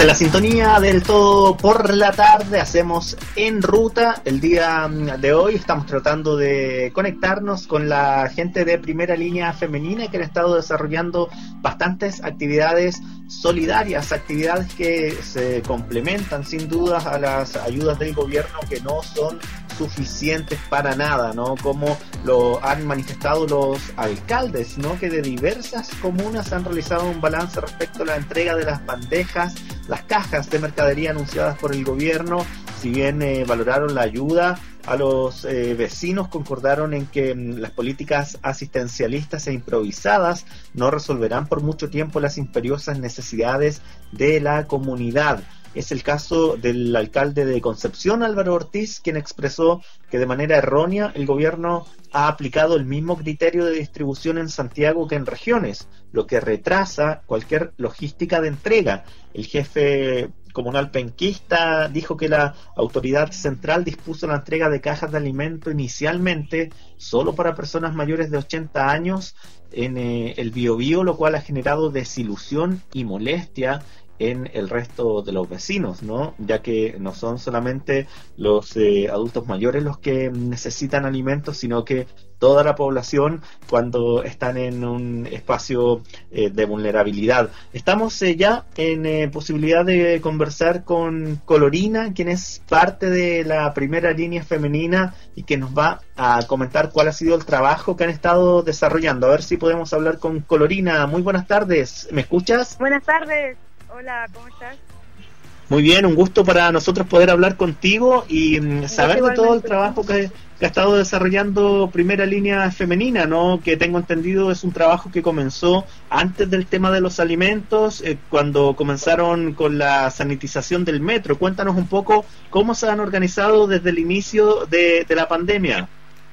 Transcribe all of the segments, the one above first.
En la sintonía del Todo por la Tarde hacemos En Ruta. El día de hoy estamos tratando de conectarnos con la gente de Primera Línea Femenina que han estado desarrollando bastantes actividades solidarias, actividades que se complementan sin dudas a las ayudas del gobierno, que no son suficientes para nada, ¿no? Como lo han manifestado los alcaldes, ¿no? Que de diversas comunas han realizado un balance respecto a la entrega de las bandejas, las cajas de mercadería anunciadas por el gobierno. Si bien valoraron la ayuda a los vecinos, concordaron en que las políticas asistencialistas e improvisadas no resolverán por mucho tiempo las imperiosas necesidades de la comunidad. Es el caso del alcalde de Concepción, Álvaro Ortiz, quien expresó que de manera errónea el gobierno ha aplicado el mismo criterio de distribución en Santiago que en regiones, lo que retrasa cualquier logística de entrega. El jefe comunal penquista dijo que la autoridad central dispuso la entrega de cajas de alimento inicialmente solo para personas mayores de 80 años en el Biobío, lo cual ha generado desilusión y molestia en el resto de los vecinos, ¿no? Ya que no son solamente los adultos mayores los que necesitan alimentos, sino que toda la población cuando están en un espacio de vulnerabilidad. Estamos ya en posibilidad de conversar con Colorina, quien es parte de la Primera Línea Femenina y que nos va a comentar cuál ha sido el trabajo que han estado desarrollando. A ver si podemos hablar con Colorina. Muy buenas tardes, ¿me escuchas? Buenas tardes. Hola, ¿cómo estás? Muy bien, un gusto para nosotros poder hablar contigo y saber de todo el trabajo que ha estado desarrollando Primera Línea Femenina, ¿no? Que tengo entendido es un trabajo que comenzó antes del tema de los alimentos, cuando comenzaron con la sanitización del metro. Cuéntanos un poco cómo se han organizado desde el inicio de la pandemia.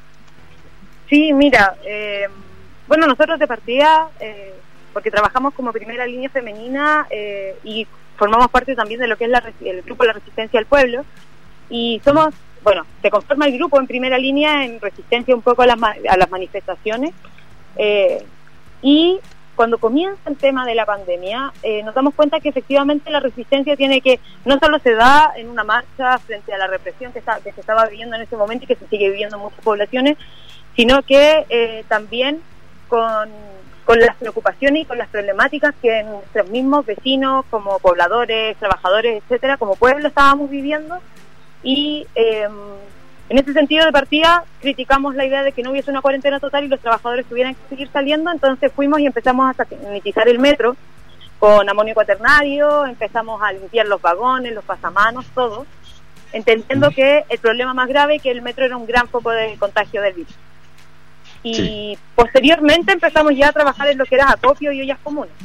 Sí, mira, bueno, nosotros de partida, porque trabajamos como Primera Línea Femenina y formamos parte también de lo que es el grupo La Resistencia al Pueblo, y somos, bueno, se conforma el grupo en primera línea en resistencia un poco a las manifestaciones, y cuando comienza el tema de la pandemia nos damos cuenta que efectivamente la resistencia tiene que, no solo se da en una marcha frente a la represión que se estaba viviendo en ese momento y que se sigue viviendo en muchas poblaciones, sino que también con las preocupaciones y con las problemáticas que nuestros mismos vecinos, como pobladores, trabajadores, etcétera, como pueblo estábamos viviendo. Y en ese sentido de partida criticamos la idea de que no hubiese una cuarentena total y los trabajadores tuvieran que seguir saliendo. Entonces fuimos y empezamos a sanitizar el metro con amonio cuaternario, empezamos a limpiar los vagones, los pasamanos, todo, entendiendo que el problema más grave es que el metro era un gran foco de contagio del virus. Y sí, posteriormente empezamos ya a trabajar en lo que era acopio y ollas comunes.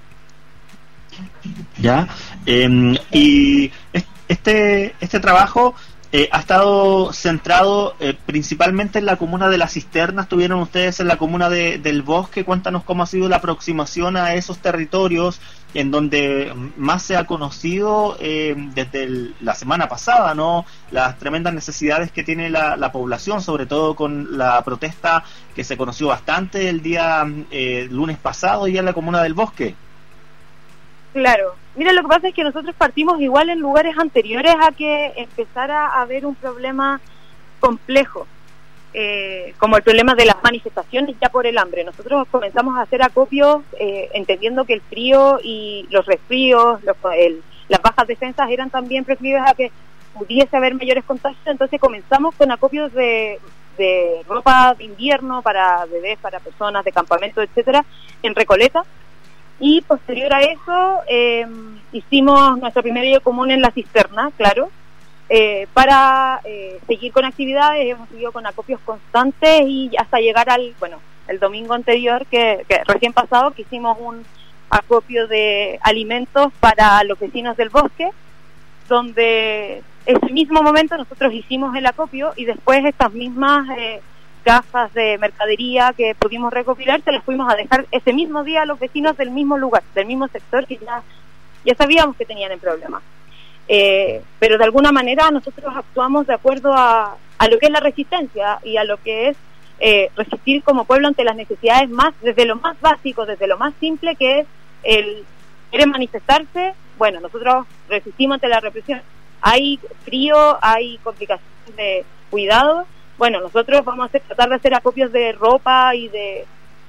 Ya, y este trabajo ha estado centrado principalmente en la comuna de La Cisterna. Estuvieron ustedes en la comuna del Bosque. Cuéntanos cómo ha sido la aproximación a esos territorios en donde más se ha conocido desde la semana pasada, ¿no? Las tremendas necesidades que tiene la población, sobre todo con la protesta que se conoció bastante el día lunes pasado ya en la comuna del Bosque. Claro, mira, lo que pasa es que nosotros partimos igual en lugares anteriores a que empezara a haber un problema complejo, como el problema de las manifestaciones ya por el hambre. Nosotros comenzamos a hacer acopios entendiendo que el frío y los resfríos, las bajas defensas eran también proclives a que pudiese haber mayores contagios. Entonces comenzamos con acopios de ropa de invierno para bebés, para personas de campamento, etcétera, en Recoleta. Y posterior a eso hicimos nuestro primer día común en La Cisterna, claro, para seguir con actividades. Hemos seguido con acopios constantes y hasta llegar el domingo anterior, que recién pasado, que hicimos un acopio de alimentos para los vecinos del Bosque, donde ese mismo momento nosotros hicimos el acopio y después estas mismas cajas de mercadería que pudimos recopilar se las fuimos a dejar ese mismo día a los vecinos del mismo lugar, del mismo sector que ya sabíamos que tenían el problema. Pero de alguna manera nosotros actuamos de acuerdo a lo que es la resistencia y a lo que es resistir como pueblo ante las necesidades desde lo más básico, desde lo más simple, que es el querer manifestarse bueno, nosotros resistimos ante la represión. Hay frío, hay complicaciones de cuidado. Bueno, nosotros vamos a tratar de hacer acopios de ropa y de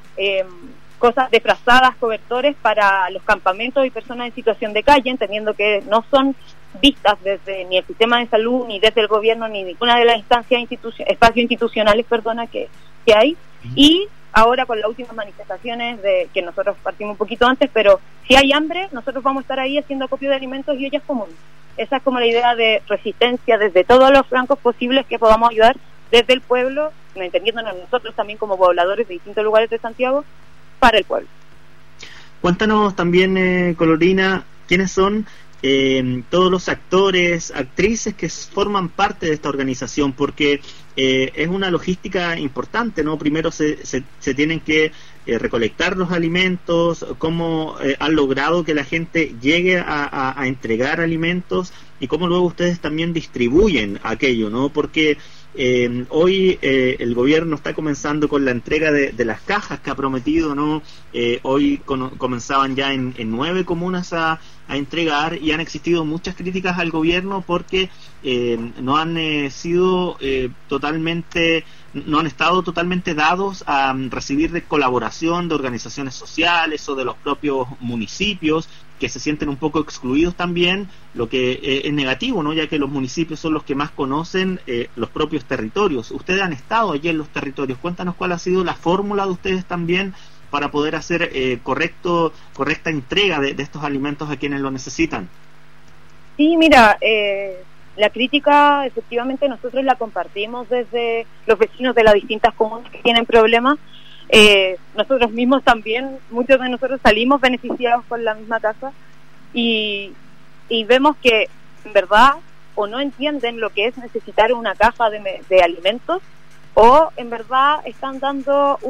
cosas de frazadas, cobertores para los campamentos y personas en situación de calle, entendiendo que no son vistas desde ni el sistema de salud, ni desde el gobierno, ni ninguna de las instancias espacios institucionales, que hay. Y ahora con las últimas manifestaciones de que nosotros partimos un poquito antes, pero si hay hambre, nosotros vamos a estar ahí haciendo acopio de alimentos y ollas comunes. Esa es como la idea de resistencia desde todos los flancos posibles que podamos ayudar desde el pueblo, entendiéndonos nosotros también como pobladores de distintos lugares de Santiago, para el pueblo. Cuéntanos también, Colorina, quiénes son todos los actores, actrices que forman parte de esta organización, porque es una logística importante, ¿no? Primero se tienen que recolectar los alimentos, cómo han logrado que la gente llegue a entregar alimentos y cómo luego ustedes también distribuyen aquello, ¿no? Porque hoy el gobierno está comenzando con la entrega de las cajas que ha prometido, ¿no? Hoy comenzaban ya en 9 comunas a entregar, y han existido muchas críticas al gobierno porque no han sido no han estado totalmente dados a recibir de colaboración de organizaciones sociales o de los propios municipios, que se sienten un poco excluidos también, lo que es negativo, ¿no? Ya que los municipios son los que más conocen los propios territorios. Ustedes han estado allí en los territorios. Cuéntanos cuál ha sido la fórmula de ustedes también para poder hacer correcta entrega de estos alimentos a quienes lo necesitan. Sí, mira, la crítica efectivamente nosotros la compartimos desde los vecinos de las distintas comunas que tienen problemas. Nosotros mismos también, muchos de nosotros salimos beneficiados con la misma casa y vemos que en verdad o no entienden lo que es necesitar una caja de alimentos, o en verdad están dando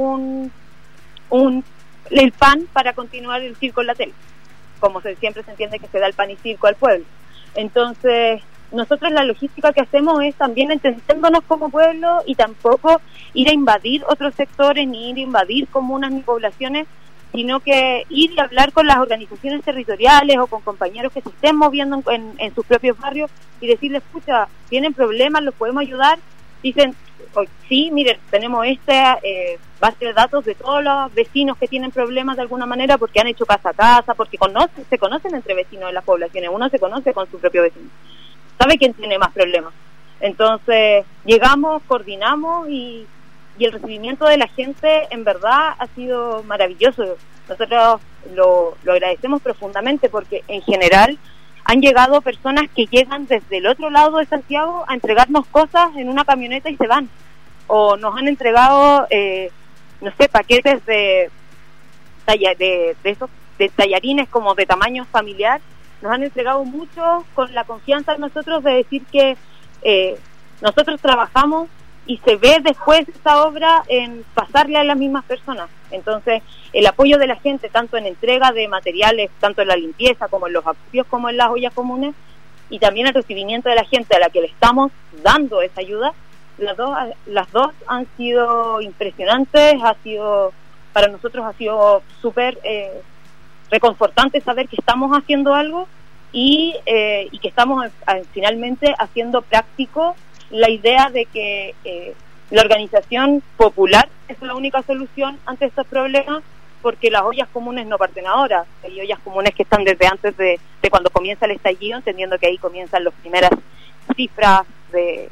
el pan para continuar el circo en la tele, como siempre se entiende que se da el pan y circo al pueblo. Entonces nosotros la logística que hacemos es también entendiéndonos como pueblo, y tampoco ir a invadir otros sectores, ni ir a invadir comunas ni poblaciones, sino que ir y hablar con las organizaciones territoriales o con compañeros que se estén moviendo en sus propios barrios y decirles, escucha, tienen problemas, los podemos ayudar. Dicen, sí, miren, tenemos base de datos de todos los vecinos que tienen problemas de alguna manera, porque han hecho casa a casa, porque se conocen entre vecinos de las poblaciones, uno se conoce con su propio vecino, sabe quién tiene más problemas. Entonces llegamos, coordinamos y el recibimiento de la gente en verdad ha sido maravilloso. Nosotros lo agradecemos profundamente, porque en general han llegado personas que llegan desde el otro lado de Santiago a entregarnos cosas en una camioneta y se van, o nos han entregado no sé, paquetes de tallarines como de tamaño familiar. Nos han entregado mucho con la confianza de nosotros de decir que nosotros trabajamos y se ve después esta obra en pasarle a las mismas personas. Entonces el apoyo de la gente, tanto en entrega de materiales, tanto en la limpieza como en los acopios, como en las ollas comunes, y también el recibimiento de la gente a la que le estamos dando esa ayuda, las dos han sido impresionantes. Para nosotros ha sido súper reconfortante saber que estamos haciendo algo y que estamos finalmente haciendo práctico la idea de que la organización popular es la única solución ante estos problemas, porque las ollas comunes no parten ahora. Hay ollas comunes que están desde antes de cuando comienza el estallido, entendiendo que ahí comienzan las primeras cifras de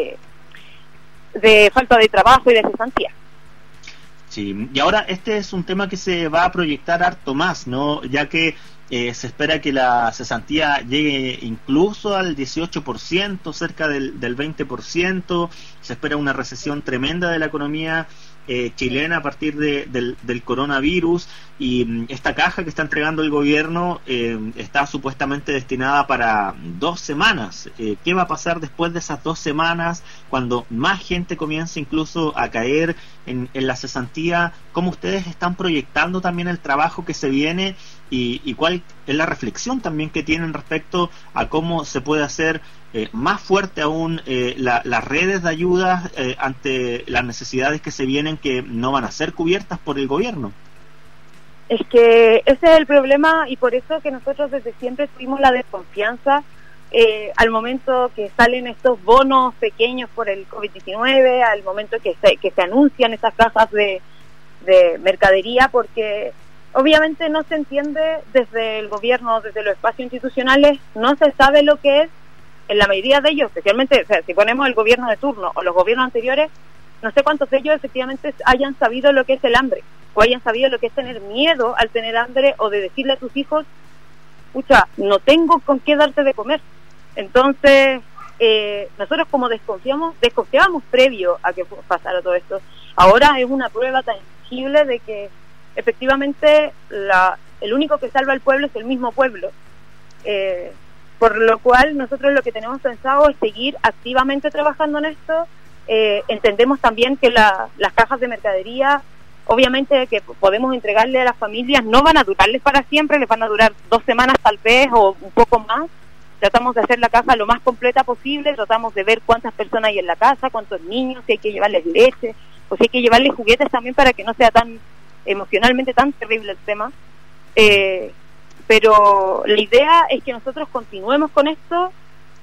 falta de trabajo y de cesantía. Sí, y ahora este es un tema que se va a proyectar harto más, ¿no? Ya que se espera que la cesantía llegue incluso al 18%, cerca del 20%. Se espera una recesión tremenda de la economía chilena a partir del coronavirus, y esta caja que está entregando el gobierno está supuestamente destinada para 2 semanas. ¿Qué va a pasar después de esas 2 semanas, cuando más gente comience incluso a caer en la cesantía? ¿Cómo ustedes están proyectando también el trabajo que se viene y cuál es la reflexión también que tienen respecto a cómo se puede hacer más fuerte aún las redes de ayuda ante las necesidades que se vienen, que no van a ser cubiertas por el gobierno? Es que ese es el problema y por eso que nosotros desde siempre tuvimos la desconfianza al momento que salen estos bonos pequeños por el COVID-19, al momento que se anuncian esas cajas de mercadería, porque obviamente no se entiende desde el gobierno, desde los espacios institucionales, no se sabe lo que es, en la mayoría de ellos, especialmente, o sea, si ponemos el gobierno de turno o los gobiernos anteriores, no sé cuántos de ellos efectivamente hayan sabido lo que es el hambre, o hayan sabido lo que es tener miedo al tener hambre, o de decirle a tus hijos, pucha, no tengo con qué darte de comer. Entonces, nosotros como desconfiábamos previo a que pasara todo esto. Ahora es una prueba tangible de que efectivamente el único que salva al pueblo es el mismo pueblo. Por lo cual nosotros lo que tenemos pensado es seguir activamente trabajando en esto. Entendemos también que las cajas de mercadería, obviamente que podemos entregarle a las familias, no van a durarles para siempre, les van a durar 2 semanas tal vez o un poco más. Tratamos de hacer la caja lo más completa posible, tratamos de ver cuántas personas hay en la casa, cuántos niños, si hay que llevarles leche, o si hay que llevarles juguetes también para que no sea tan emocionalmente tan terrible el tema. Pero la idea es que nosotros continuemos con esto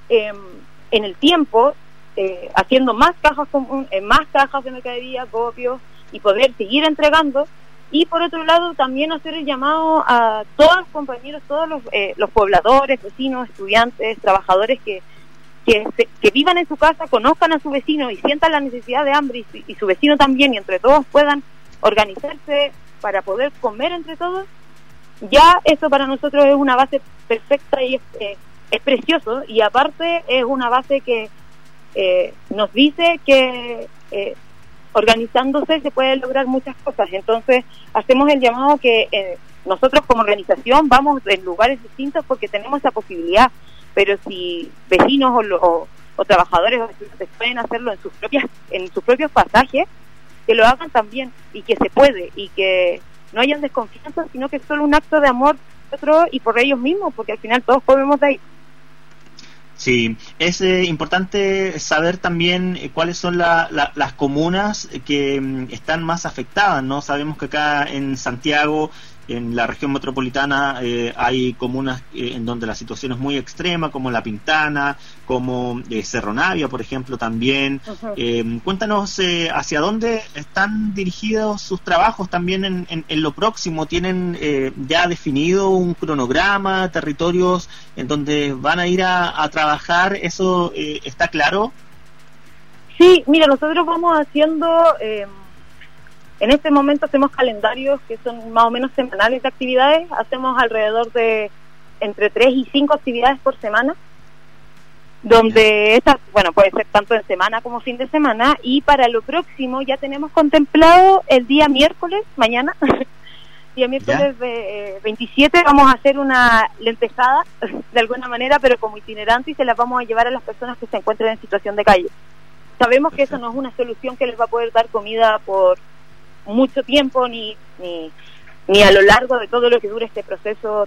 en el tiempo, haciendo más cajas de mercadería, copios, y poder seguir entregando. Y por otro lado también hacer el llamado a todos los compañeros, todos los pobladores, vecinos, estudiantes, trabajadores que vivan en su casa, conozcan a su vecino y sientan la necesidad de hambre y su vecino también, y entre todos puedan organizarse para poder comer entre todos. Ya eso para nosotros es una base perfecta y es precioso, y aparte es una base que nos dice que organizándose se pueden lograr muchas cosas. Entonces hacemos el llamado que nosotros como organización vamos en lugares distintos porque tenemos esa posibilidad, pero si vecinos o trabajadores o estudiantes pueden hacerlo en sus propios pasajes, que lo hagan también, y que se puede, y que no hayan desconfianza, sino que es solo un acto de amor por otro y por ellos mismos, porque al final todos comemos de ahí. Sí, es importante saber también cuáles son las comunas que están más afectadas, ¿no? Sabemos que acá en Santiago, en la región metropolitana, hay comunas en donde la situación es muy extrema, como La Pintana, como Cerro Navia, por ejemplo, también. Uh-huh. Cuéntanos hacia dónde están dirigidos sus trabajos también en lo próximo. ¿Tienen ya definido un cronograma, territorios en donde van a ir a trabajar? ¿Eso está claro? Sí, mira, nosotros vamos haciendo... En este momento hacemos calendarios que son más o menos semanales de actividades. Hacemos alrededor de entre 3 y 5 actividades por semana, donde estas, bueno, puede ser tanto en semana como fin de semana. Y para lo próximo ya tenemos contemplado el día miércoles, mañana, día miércoles 27, vamos a hacer una lentejada de alguna manera, pero como itinerante, y se las vamos a llevar a las personas que se encuentren en situación de calle. Sabemos que eso no es una solución que les va a poder dar comida por mucho tiempo ni a lo largo de todo lo que dure este proceso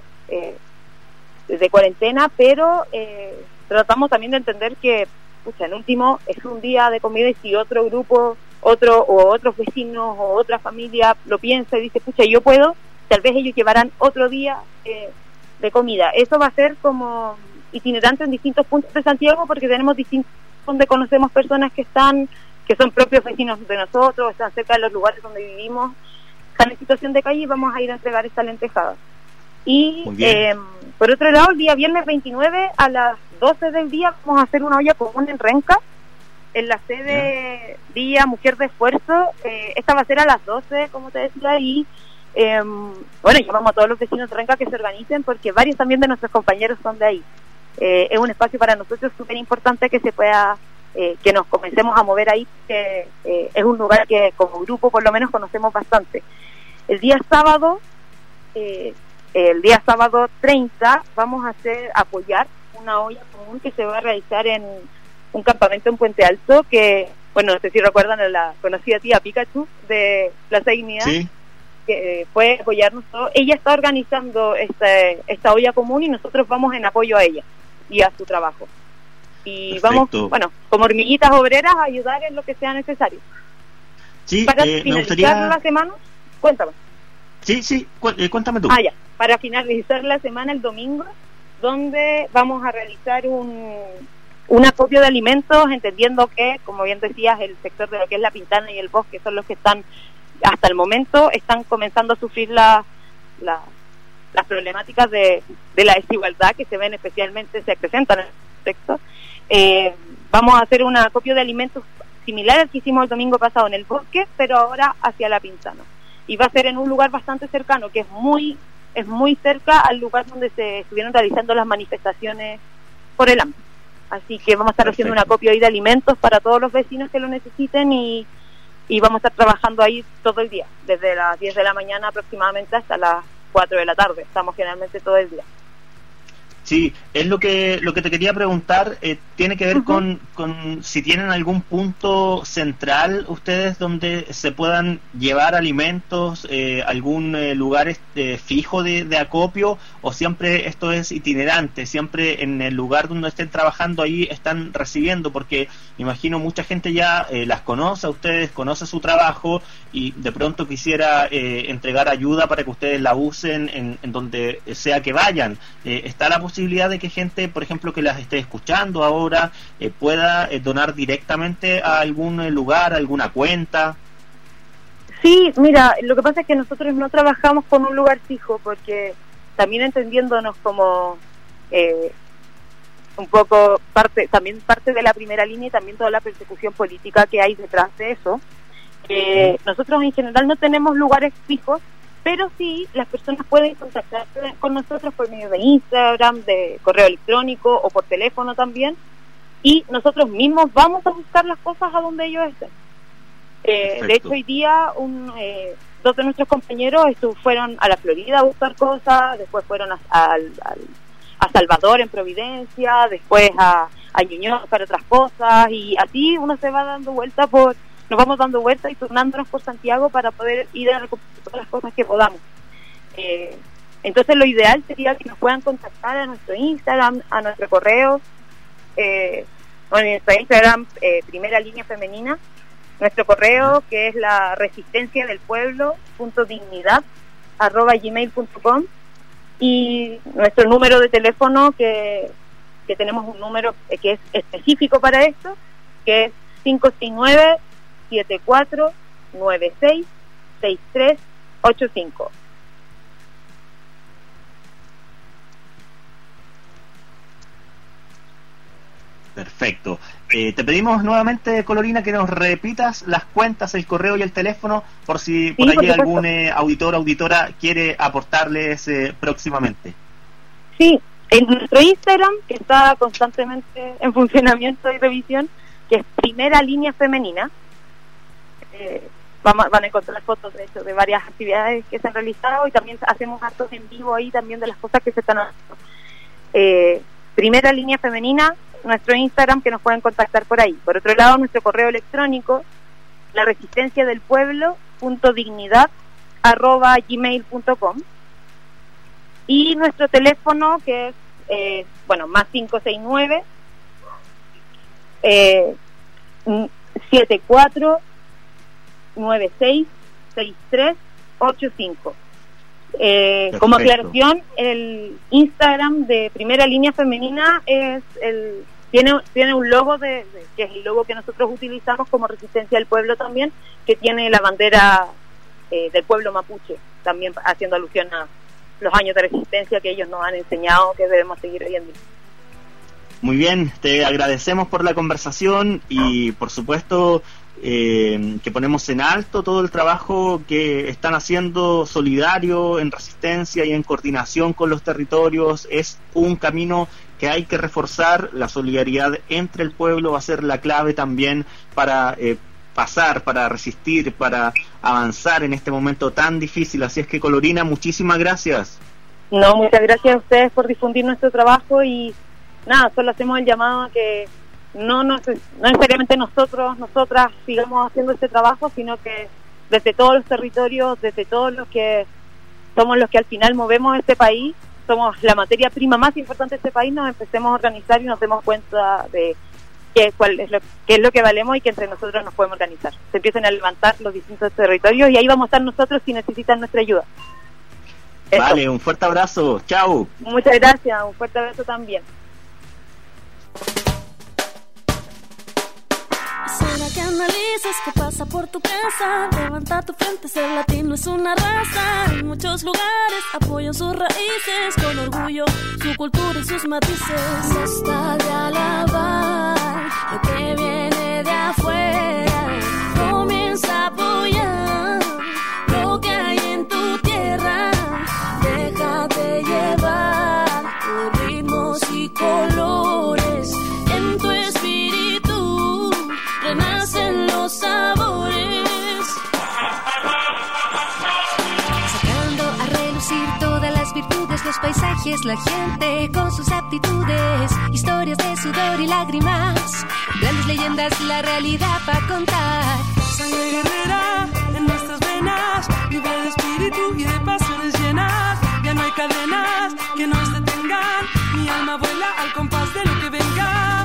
de cuarentena, pero tratamos también de entender que, pucha, en último es un día de comida, y si otro grupo, otros vecinos o otra familia lo piensa y dice, pucha, yo puedo, tal vez ellos llevarán otro día de comida. Eso va a ser como itinerante en distintos puntos de Santiago, porque tenemos distintos donde conocemos personas que son propios vecinos de nosotros, están cerca de los lugares donde vivimos, están en situación de calle, y vamos a ir a entregar esta lentejada. Y por otro lado, el día viernes 29 a las 12 del día vamos a hacer una olla común en Renca, en la sede Día Mujer de Esfuerzo. Esta va a ser a las 12, como te decía, y bueno, llamamos a todos los vecinos de Renca que se organicen, porque varios también de nuestros compañeros son de ahí. Es un espacio para nosotros súper importante que se pueda... que nos comencemos a mover ahí, que es un lugar que como grupo por lo menos conocemos bastante. El día sábado 30 vamos a apoyar una olla común que se va a realizar en un campamento en Puente Alto, que, bueno, no sé si recuerdan a la conocida tía Pikachu de Plaza Dignidad, ¿sí? Que fue apoyarnos todo. Ella está organizando esta olla común, y nosotros vamos en apoyo a ella y a su trabajo. Y perfecto. Vamos, bueno, como hormiguitas obreras, a ayudar en lo que sea necesario. Sí, para finalizar la semana, cuéntame. Sí, cuéntame tú. Ya, para finalizar la semana el domingo, donde vamos a realizar un acopio de alimentos, entendiendo que, como bien decías, el sector de lo que es la Pintana y el Bosque son los que están, hasta el momento, están comenzando a sufrir las problemáticas de la desigualdad que se ven especialmente, se presentan en el texto. Vamos a hacer un acopio de alimentos similar al que hicimos el domingo pasado en el Bosque, pero ahora hacia la Pintana. Y va a ser en un lugar bastante cercano, que es muy cerca al lugar donde se estuvieron realizando las manifestaciones por el hambre. Así que vamos a estar haciendo un acopio ahí de alimentos para todos los vecinos que lo necesiten y vamos a estar trabajando ahí todo el día, desde las 10 de la mañana aproximadamente hasta las 4 de la tarde. Estamos generalmente todo el día. Sí, es lo que te quería preguntar, tiene que ver con si tienen algún punto central ustedes donde se puedan llevar alimentos, algún lugar fijo de acopio, o siempre esto es itinerante, siempre en el lugar donde estén trabajando ahí están recibiendo, porque imagino mucha gente ya las conoce a ustedes, conoce su trabajo y de pronto quisiera entregar ayuda para que ustedes la usen en donde sea que vayan. ¿Está la posibilidad de que gente, por ejemplo, que las esté escuchando ahora, pueda donar directamente a algún lugar, a alguna cuenta? Sí, mira, lo que pasa es que nosotros no trabajamos con un lugar fijo, porque también entendiéndonos como un poco parte de la primera línea y también toda la persecución política que hay detrás de eso, nosotros en general no tenemos lugares fijos, pero sí las personas pueden contactarse con nosotros por medio de Instagram, de correo electrónico o por teléfono también, y nosotros mismos vamos a buscar las cosas a donde ellos estén. De hecho, hoy día dos de nuestros compañeros fueron a la Florida a buscar cosas, después fueron a Salvador en Providencia, después a Ñuñoa para otras cosas, y así uno se va dando vuelta nos vamos dando vueltas y turnándonos por Santiago para poder ir a recoger todas las cosas que podamos. Entonces lo ideal sería que nos puedan contactar a nuestro Instagram, a nuestro correo, en nuestro Instagram, Primera Línea Femenina, nuestro correo que es la resistencia del pueblo.dignidad@gmail.com, y nuestro número de teléfono que tenemos un número que es específico para esto, que es 569-7496-6385. Perfecto. Te pedimos nuevamente, Colorina, que nos repitas las cuentas, el correo y el teléfono, por si por allí algún auditor o auditora quiere aportarles próximamente. Sí, en nuestro Instagram, que está constantemente en funcionamiento y revisión, que es Primera Línea Femenina, van a encontrar fotos de hecho de varias actividades que se han realizado, y también hacemos actos en vivo ahí también de las cosas que se están haciendo. Primera Línea Femenina, nuestro Instagram, que nos pueden contactar por ahí. Por otro lado, nuestro correo electrónico, la resistencia del pueblo.dignidad@gmail.com, y nuestro teléfono, que es más 569 7496-6385. Como aclaración, el Instagram de Primera Línea Femenina tiene un logo que es el logo que nosotros utilizamos como Resistencia del Pueblo también, que tiene la bandera del pueblo mapuche, también haciendo alusión a los años de resistencia que ellos nos han enseñado que debemos seguir hoy en día. Muy bien, te agradecemos por la conversación y por supuesto que ponemos en alto todo el trabajo que están haciendo solidario, en resistencia y en coordinación con los territorios. Es un camino que hay que reforzar. La solidaridad entre el pueblo va a ser la clave también para pasar, para resistir, para avanzar en este momento tan difícil. Así es que, Colorina, muchísimas gracias. No, muchas gracias a ustedes por difundir nuestro trabajo, y nada, solo hacemos el llamado a que no necesariamente nosotras sigamos haciendo este trabajo, sino que desde todos los territorios, desde todos los que somos los que al final movemos este país, somos la materia prima más importante de este país, nos empecemos a organizar y nos demos cuenta de qué es lo que valemos, y que entre nosotros nos podemos organizar. Se empiecen a levantar los distintos territorios, y ahí vamos a estar nosotros si necesitan nuestra ayuda. Eso. Vale, un fuerte abrazo. Chao. Muchas gracias, un fuerte abrazo también. Para que analices qué pasa por tu casa, levanta tu frente, ser latino es una raza. En muchos lugares apoyan sus raíces, con orgullo su cultura y sus matices. Basta de alabar lo que viene de afuera, comienza a apoyar lo que hay en tu tierra. Déjate llevar por ritmos y colores, en tu espíritu renacen los sabores, sacando a relucir todas las virtudes, los paisajes, la gente con sus aptitudes, historias de sudor y lágrimas, grandes leyendas, la realidad para contar. Sangre guerrera en nuestras venas, libre de espíritu y de pasiones llenas. Ya no hay cadenas que nos detengan, mi alma vuela al compás de lo que venga.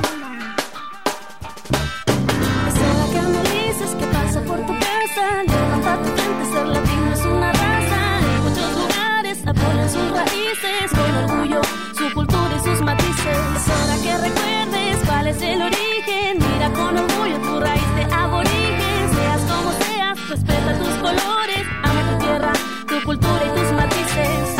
¿Qué pasa por tu casa? Levanta tu frente, ser latino es una raza. En muchos lugares apoyan sus raíces, con orgullo su cultura y sus matices. Es hora que recuerdes cuál es el origen, mira con orgullo tu raíz de aborigen. Seas como seas, respeta tus colores, ama tu tierra, tu cultura y tus matices.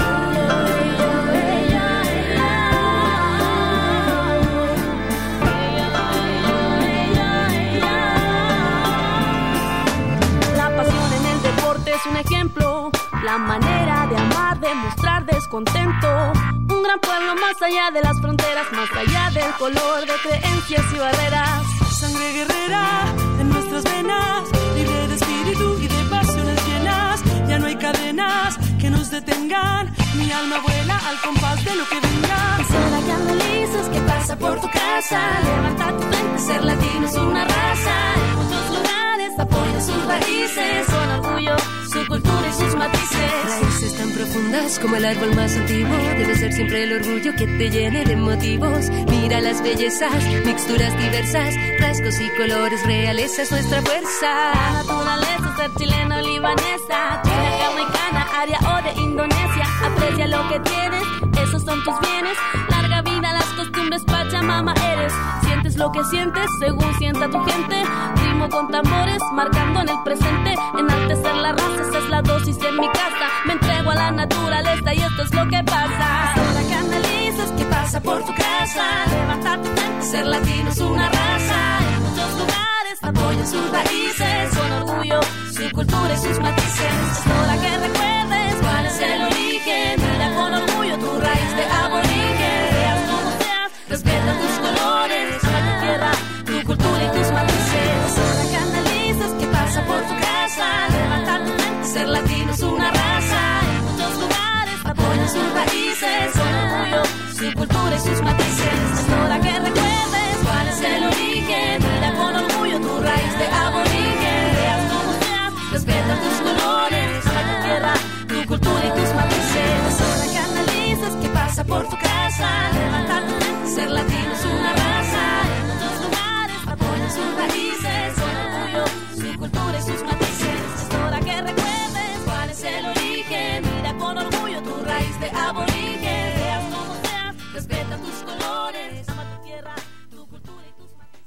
Es un ejemplo, la manera de amar, de mostrar descontento. Un gran pueblo más allá de las fronteras, más allá del color de creencias y barreras. Sangre guerrera en nuestras venas, libre de espíritu y de pasiones llenas. Ya no hay cadenas que nos detengan, mi alma vuela al compás de lo que venga. Es hora que analices qué pasa por tu casa, levanta tu frente, ser latino es una raza. En muchos lugares apoya sus raíces, con orgullo su cultura y sus matices. Raíces tan profundas como el árbol más antiguo, debe ser siempre el orgullo que te llene de motivos. Mira las bellezas, mixturas diversas, rasgos y colores reales, es nuestra fuerza. La naturaleza, ser chilena o libanesa, china, jamaicana, aria o de Indonesia. Aprecia lo que tienes, esos son tus bienes. Larga vida, las costumbres, Pachamama eres. Sientes lo que sientes, según sienta tu gente. Ritmo con tambores, marcando en el presente. Enaltecer la raza, esa es la dosis en mi casa. Me entrego a la naturaleza y esto es lo que pasa. Ahora que analices qué pasa por tu casa, levanta tu frente, ser latino es una raza. En muchos lugares apoyan sus raíces, con orgullo su cultura y sus matices. Es hora que recuerdes cuál es el origen, mira con orgullo tu raíz de aborigen. Seas como seas, respeta tus colores, ama tu tierra, tu cultura y tus matices. Es hora que analices qué pasa por tu casa, levanta tu frente, ser latino es una raza. En muchos lugares apoyan sus raíces, con orgullo su cultura y sus matices. Es hora que recuerdes cuál es el origen, mira con orgullo tu raíz de aborigen. Seas como seas, respeta tus colores, ama tu tierra, tu cultura y tus matices. Es hora que analices qué pasa por tu casa, levanta tu frente, ser latino es una raza. En muchos lugares apoyan sus raíces, con orgullo su cultura y sus matices. Es hora que recuerdes cuál es el origen, mira con orgullo tu raíz de aborigen. Seas como seas, respeta tus colores, ama tu tierra, tu cultura y tus matices.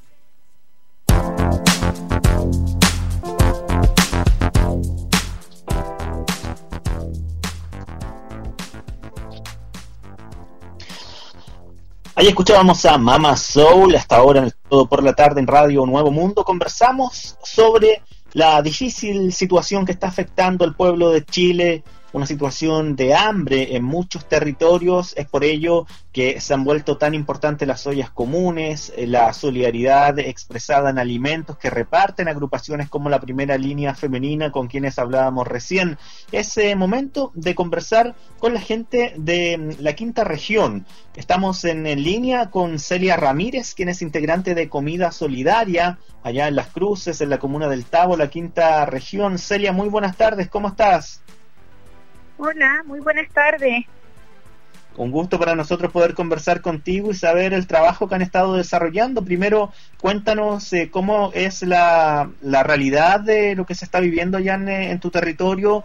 Ahí escuchábamos a Mama Soul, hasta ahora en Todo por la Tarde en Radio Nuevo Mundo. Conversamos sobre la difícil situación que está afectando al pueblo de Chile, una situación de hambre en muchos territorios. Es por ello que se han vuelto tan importantes las ollas comunes, la solidaridad expresada en alimentos que reparten agrupaciones como la Primera Línea Femenina, con quienes hablábamos recién. Es momento de conversar con la gente de la Quinta Región. Estamos en línea con Celia Ramírez, quien es integrante de Comida Solidaria allá en Las Cruces, en la comuna del Tabo, la Quinta Región. Celia, muy buenas tardes, ¿cómo estás? Hola, muy buenas tardes. Un gusto para nosotros poder conversar contigo y saber el trabajo que han estado desarrollando. Primero, cuéntanos cómo es la realidad de lo que se está viviendo ya en tu territorio,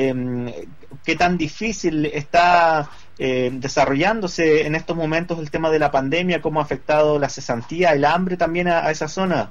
qué tan difícil está desarrollándose en estos momentos el tema de la pandemia, cómo ha afectado la cesantía, el hambre también a esa zona.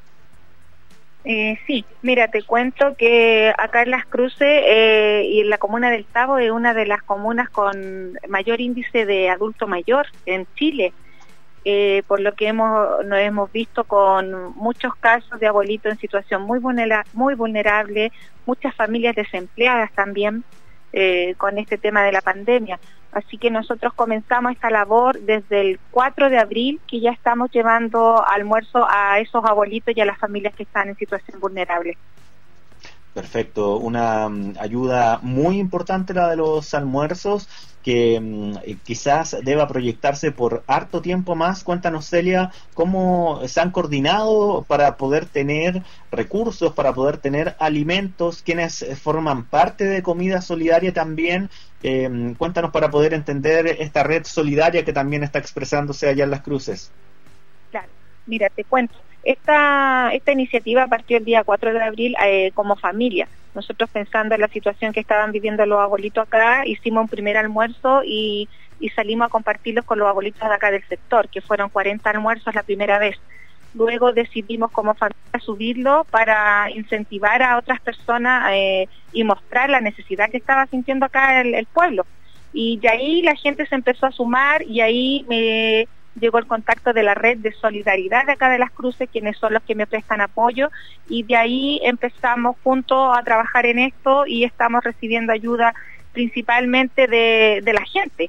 Sí, mira, te cuento que acá en Las Cruces y en la comuna del Tabo es una de las comunas con mayor índice de adulto mayor en Chile, por lo que nos hemos visto con muchos casos de abuelitos en situación muy vulnerable, muchas familias desempleadas también con este tema de la pandemia. Así que nosotros comenzamos esta labor desde el 4 de abril, que ya estamos llevando almuerzo a esos abuelitos y a las familias que están en situación vulnerable. Perfecto, una ayuda muy importante la de los almuerzos, que quizás deba proyectarse por harto tiempo más. Cuéntanos, Celia, cómo se han coordinado para poder tener recursos, para poder tener alimentos, quienes forman parte de Comida Solidaria también. Cuéntanos para poder entender esta red solidaria que también está expresándose allá en Las Cruces. Claro, mira, te cuento. Esta iniciativa partió el día 4 de abril como familia. Nosotros, pensando en la situación que estaban viviendo los abuelitos acá, hicimos un primer almuerzo y salimos a compartirlos con los abuelitos de acá del sector, que fueron 40 almuerzos la primera vez. Luego decidimos como familia subirlo para incentivar a otras personas y mostrar la necesidad que estaba sintiendo acá el pueblo. Y de ahí la gente se empezó a sumar y ahí me llegó el contacto de la red de solidaridad de acá de Las Cruces, quienes son los que me prestan apoyo, y de ahí empezamos juntos a trabajar en esto y estamos recibiendo ayuda principalmente de la gente.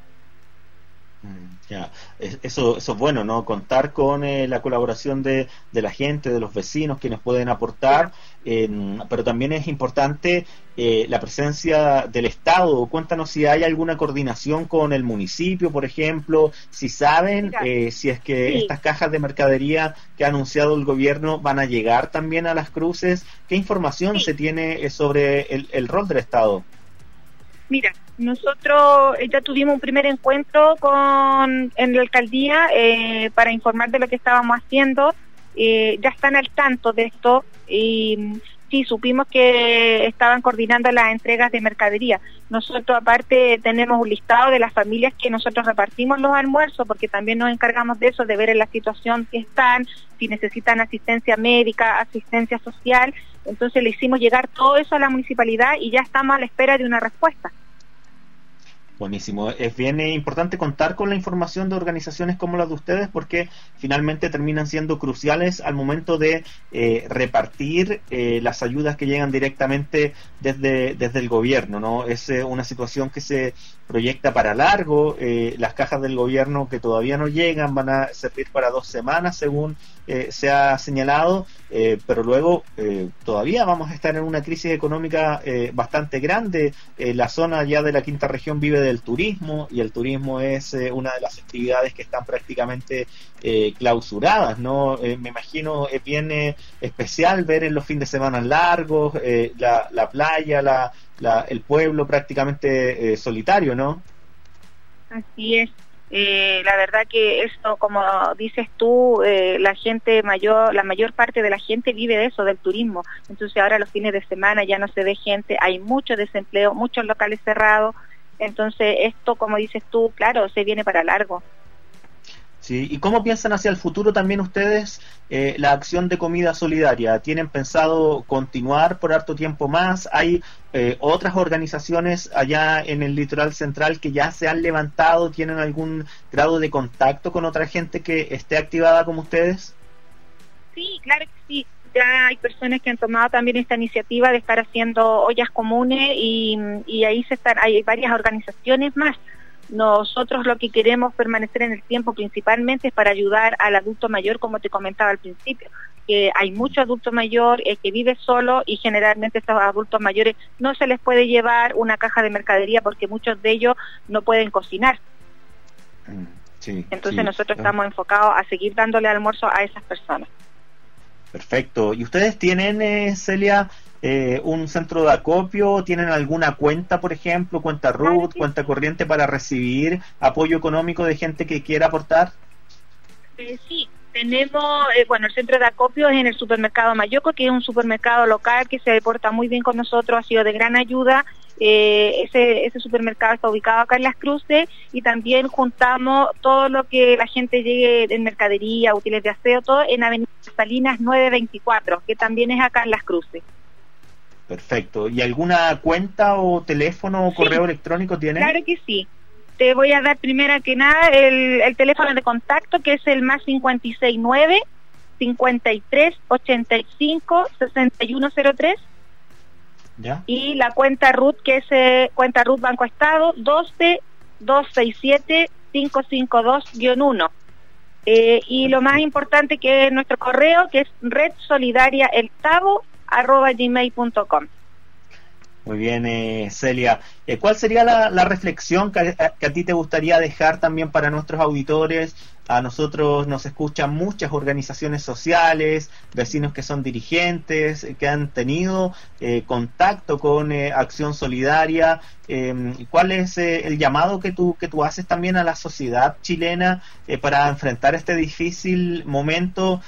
Ya, eso es bueno, ¿no? Contar con la colaboración de la gente, de los vecinos, quienes pueden aportar, pero también es importante la presencia del Estado. Cuéntanos si hay alguna coordinación con el municipio, por ejemplo, si saben si es que estas cajas de mercadería que ha anunciado el gobierno van a llegar también a Las Cruces. ¿Qué información se tiene sobre el rol del Estado? Mira, nosotros ya tuvimos un primer encuentro en la alcaldía para informar de lo que estábamos haciendo. Ya están al tanto de esto y sí, supimos que estaban coordinando las entregas de mercadería. Nosotros aparte tenemos un listado de las familias que nosotros repartimos los almuerzos, porque también nos encargamos de eso, de ver en la situación que están, si necesitan asistencia médica, asistencia social. Entonces le hicimos llegar todo eso a la municipalidad y ya estamos a la espera de una respuesta. Buenísimo. Es bien importante contar con la información de organizaciones como las de ustedes, porque finalmente terminan siendo cruciales al momento de repartir las ayudas que llegan directamente desde el gobierno, ¿no? Es una situación que se proyecta para largo. Las cajas del gobierno que todavía no llegan van a servir para 2 semanas, según se ha señalado, pero luego todavía vamos a estar en una crisis económica bastante grande. La zona ya de la quinta región vive del turismo, y el turismo es una de las actividades que están prácticamente clausuradas, ¿no? Me imagino es bien especial ver en los fines de semana largos la playa, el pueblo prácticamente solitario, ¿no? Así es. La verdad que esto, como dices tú, la mayor parte de la gente vive de eso, del turismo. Entonces ahora los fines de semana ya no se ve gente, hay mucho desempleo, muchos locales cerrados. Entonces esto, como dices tú, claro, se viene para largo. Sí. ¿Y cómo piensan hacia el futuro también ustedes la acción de Comida Solidaria? ¿Tienen pensado continuar por harto tiempo más? ¿Hay otras organizaciones allá en el litoral central que ya se han levantado? ¿Tienen algún grado de contacto con otra gente que esté activada como ustedes? Sí, claro que sí. Ya hay personas que han tomado también esta iniciativa de estar haciendo ollas comunes y ahí hay varias organizaciones más. Nosotros lo que queremos permanecer en el tiempo principalmente es para ayudar al adulto mayor, como te comentaba al principio, que hay mucho adulto mayor que vive solo, y generalmente a estos adultos mayores no se les puede llevar una caja de mercadería porque muchos de ellos no pueden cocinar. Entonces nosotros estamos enfocados a seguir dándole almuerzo a esas personas. Perfecto. ¿Y ustedes tienen, Celia, un centro de acopio? ¿Tienen alguna cuenta, por ejemplo, cuenta RUT, cuenta corriente para recibir apoyo económico de gente que quiera aportar? Sí, tenemos, el centro de acopio es en el supermercado Mayoco, que es un supermercado local que se porta muy bien con nosotros, ha sido de gran ayuda. Ese supermercado está ubicado acá en Las Cruces, y también juntamos todo lo que la gente llegue en mercadería, útiles de aseo, todo en Avenida Salinas 924, que también es acá en Las Cruces. Perfecto. ¿Y alguna cuenta o teléfono o correo electrónico tienen? Claro que sí. Te voy a dar primero que nada el teléfono de contacto, que es el más 569 53 85 6103. ¿Ya? Y la cuenta RUT, que es cuenta RUT Banco Estado 12 267 552-1. Y lo más importante, que es nuestro correo, que es redsolidariaeltavo@gmail.com. Muy bien, Celia. ¿Cuál sería la reflexión que a ti te gustaría dejar también para nuestros auditores? A nosotros nos escuchan muchas organizaciones sociales, vecinos que son dirigentes, que han tenido contacto con Acción Solidaria. ¿Cuál es el llamado que tú haces también a la sociedad chilena para enfrentar este difícil momento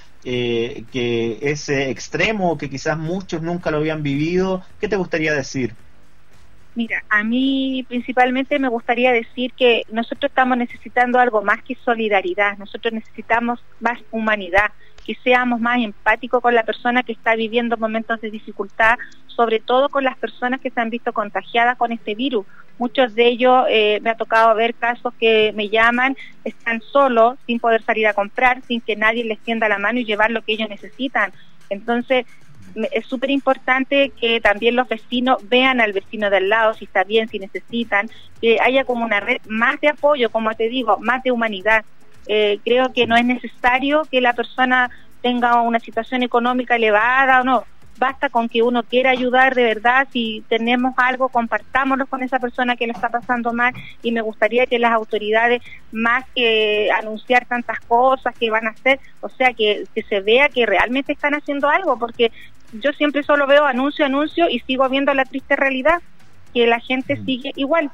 que es extremo, que quizás muchos nunca lo habían vivido? ¿Qué te gustaría decir? Mira, a mí principalmente me gustaría decir que nosotros estamos necesitando algo más que solidaridad. Nosotros necesitamos más humanidad, que seamos más empáticos con la persona que está viviendo momentos de dificultad, sobre todo con las personas que se han visto contagiadas con este virus. Muchos de ellos, me ha tocado ver casos que me llaman, están solos, sin poder salir a comprar, sin que nadie les tienda la mano y llevar lo que ellos necesitan. Entonces, es súper importante que también los vecinos vean al vecino de al lado, si está bien, si necesitan, que haya como una red más de apoyo, como te digo, más de humanidad. Creo que no es necesario que la persona tenga una situación económica elevada o no. Basta con que uno quiera ayudar de verdad. Si tenemos algo, compartámoslo con esa persona que lo está pasando mal, y me gustaría que las autoridades, más que anunciar tantas cosas que van a hacer, o sea, que se vea que realmente están haciendo algo, porque yo siempre solo veo anuncio y sigo viendo la triste realidad, que la gente sigue igual.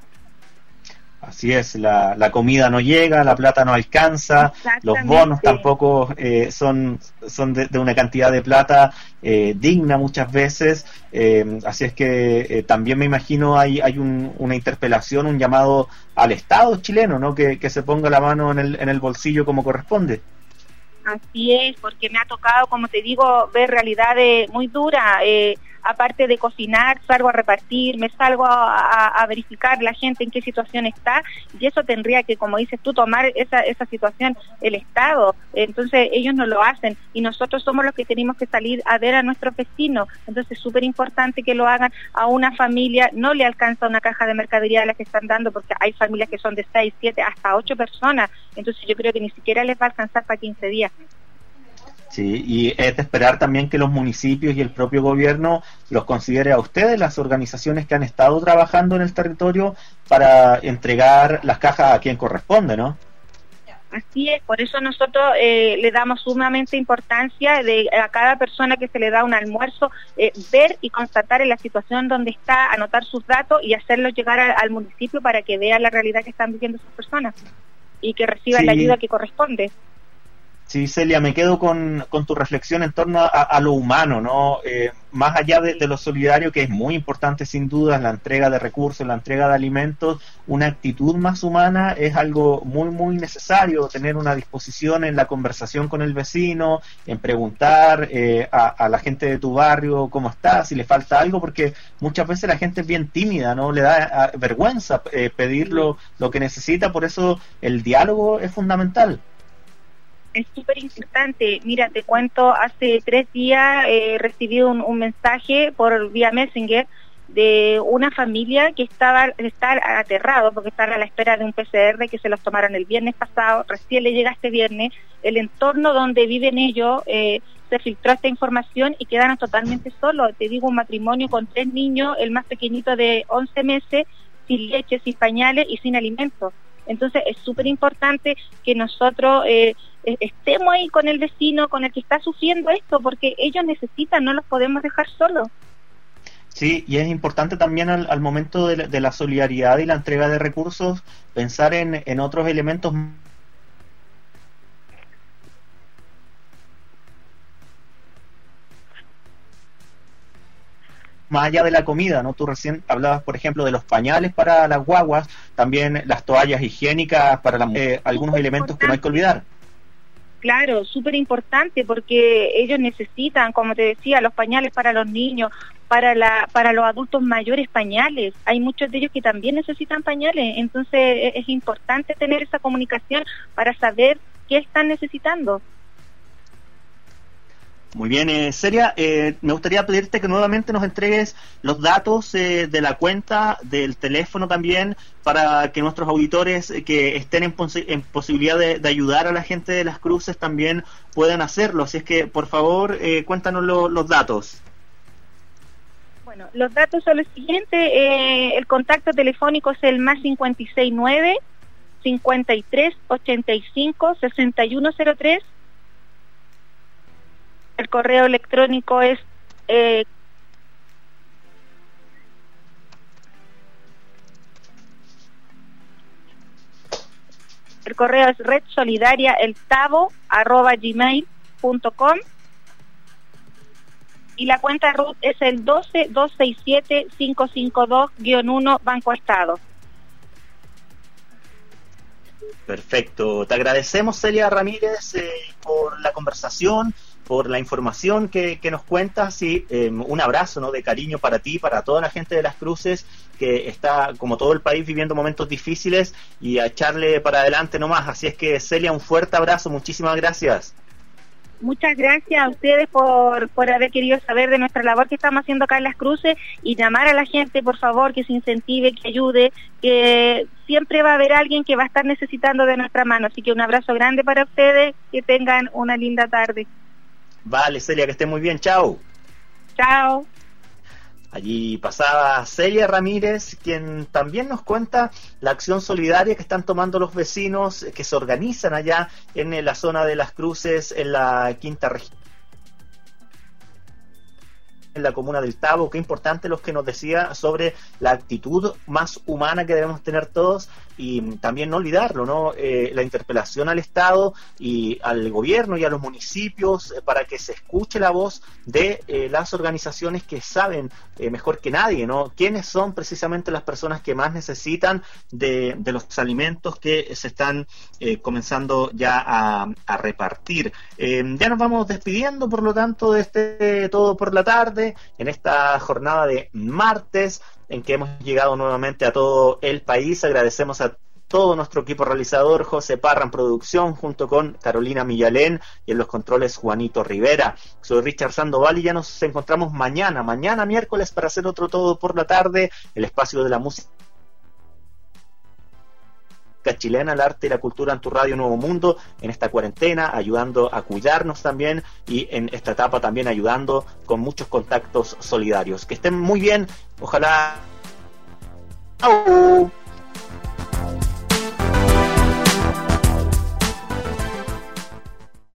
Así es, la comida no llega, la plata no alcanza, los bonos tampoco son de una cantidad de plata digna muchas veces, así es que también me imagino hay una interpelación, un llamado al Estado chileno, ¿no? Que se ponga la mano en el bolsillo como corresponde. Así es, porque me ha tocado, como te digo, ver realidades muy duras. Aparte de cocinar, salgo a repartir, me salgo a verificar la gente en qué situación está, y eso tendría que, como dices tú, tomar esa situación el Estado. Entonces ellos no lo hacen, y nosotros somos los que tenemos que salir a ver a nuestros vecinos. Entonces es súper importante que lo hagan. A una familia no le alcanza una caja de mercadería de las que están dando, porque hay familias que son de 6, 7, hasta 8 personas. Entonces yo creo que ni siquiera les va a alcanzar para 15 días. Sí, y es de esperar también que los municipios y el propio gobierno los considere a ustedes, las organizaciones que han estado trabajando en el territorio, para entregar las cajas a quien corresponde, ¿no? Así es, por eso nosotros le damos sumamente importancia a cada persona que se le da un almuerzo, ver y constatar en la situación donde está, anotar sus datos y hacerlos llegar al municipio para que vean la realidad que están viviendo esas personas y que reciban la ayuda que corresponde. Sí, Celia, me quedo con tu reflexión en torno a lo humano, ¿no? Más allá de lo solidario, que es muy importante sin duda, la entrega de recursos, la entrega de alimentos, una actitud más humana es algo muy, muy necesario. Tener una disposición en la conversación con el vecino, en preguntar a la gente de tu barrio cómo está, si le falta algo, porque muchas veces la gente es bien tímida, ¿no? Le da vergüenza pedir lo que necesita, por eso el diálogo es fundamental. Es súper importante. Mira, te cuento, hace 3 días recibí un mensaje por vía Messenger de una familia que está aterrado porque están a la espera de un PCR que se los tomaron el viernes pasado. Recién le llega este viernes. El entorno donde viven ellos se filtró esta información y quedaron totalmente solos. Te digo, un matrimonio con 3 niños, el más pequeñito de 11 meses, sin leche, sin pañales y sin alimentos. Entonces es súper importante que nosotros estemos ahí con el vecino, con el que está sufriendo esto, porque ellos necesitan, no los podemos dejar solos. Sí, y es importante también al momento de la solidaridad y la entrega de recursos pensar en otros elementos más allá de la comida, ¿no? Tú recién hablabas, por ejemplo, de los pañales para las guaguas, también las toallas higiénicas para algunos elementos que no hay que olvidar. Claro, súper importante porque ellos necesitan, como te decía, los pañales para los niños, para los adultos mayores pañales. Hay muchos de ellos que también necesitan pañales, entonces es importante tener esa comunicación para saber qué están necesitando. Muy bien, Celia, me gustaría pedirte que nuevamente nos entregues los datos de la cuenta, del teléfono también, para que nuestros auditores que estén en posibilidad de ayudar a la gente de Las Cruces también puedan hacerlo. Así es que, por favor, cuéntanos los datos. Bueno, los datos son los siguientes. El contacto telefónico es el más 569 53 85 6103. El correo electrónico es redsolidaria@gmail.com y la cuenta RUT es el 12-267-552-1 Banco Estado. Perfecto. Te agradecemos, Celia Ramírez, por la conversación, por la información que nos cuentas, y un abrazo, ¿no?, de cariño para ti, para toda la gente de Las Cruces, que está, como todo el país, viviendo momentos difíciles, y a echarle para adelante nomás. Así es que, Celia, un fuerte abrazo, muchísimas gracias. Muchas gracias a ustedes por haber querido saber de nuestra labor que estamos haciendo acá en Las Cruces, y llamar a la gente, por favor, que se incentive, que ayude, que siempre va a haber alguien que va a estar necesitando de nuestra mano. Así que un abrazo grande para ustedes, que tengan una linda tarde. Vale, Celia, que esté muy bien, chao. Chao. Allí pasaba Celia Ramírez, quien también nos cuenta la acción solidaria que están tomando los vecinos que se organizan allá en la zona de Las Cruces, en la quinta región, en la comuna del Tabo. Qué importante lo que nos decía sobre la actitud más humana que debemos tener todos, y también no olvidarlo, ¿no? La interpelación al Estado y al gobierno y a los municipios para que se escuche la voz de las organizaciones que saben mejor que nadie, ¿no?, quiénes son precisamente las personas que más necesitan de los alimentos que se están comenzando ya a repartir. Ya nos vamos despidiendo, por lo tanto, de este Todo por la Tarde, en esta jornada de martes, en que hemos llegado nuevamente a todo el país. Agradecemos a todo nuestro equipo realizador, José Parra en producción, junto con Carolina Millalén, y en los controles Juanito Rivera. Soy Richard Sandoval y ya nos encontramos mañana miércoles, para hacer otro Todo por la Tarde, el espacio de la música chilena, el arte y la cultura en tu radio Nuevo Mundo, en esta cuarentena, ayudando a cuidarnos también, y en esta etapa también ayudando con muchos contactos solidarios. Que estén muy bien, ojalá. ¡Au!